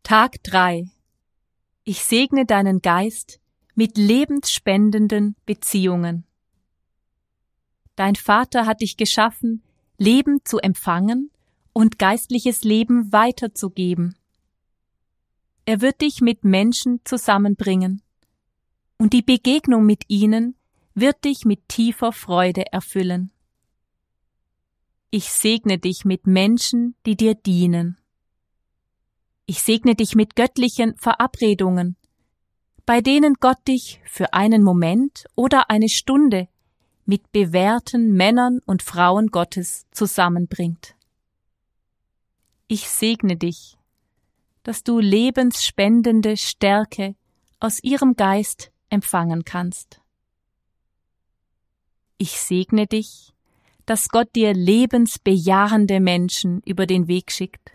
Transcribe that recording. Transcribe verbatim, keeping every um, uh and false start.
Tag drei. Ich segne deinen Geist mit lebensspendenden Beziehungen. Dein Vater hat dich geschaffen, Leben zu empfangen und geistliches Leben weiterzugeben. Er wird dich mit Menschen zusammenbringen, und die Begegnung mit ihnen wird dich mit tiefer Freude erfüllen. Ich segne dich mit Menschen, die dir dienen. Ich segne dich mit göttlichen Verabredungen, bei denen Gott dich für einen Moment oder eine Stunde mit bewährten Männern und Frauen Gottes zusammenbringt. Ich segne dich, dass du lebensspendende Stärke aus ihrem Geist empfangen kannst. Ich segne dich, dass Gott dir lebensbejahende Menschen über den Weg schickt,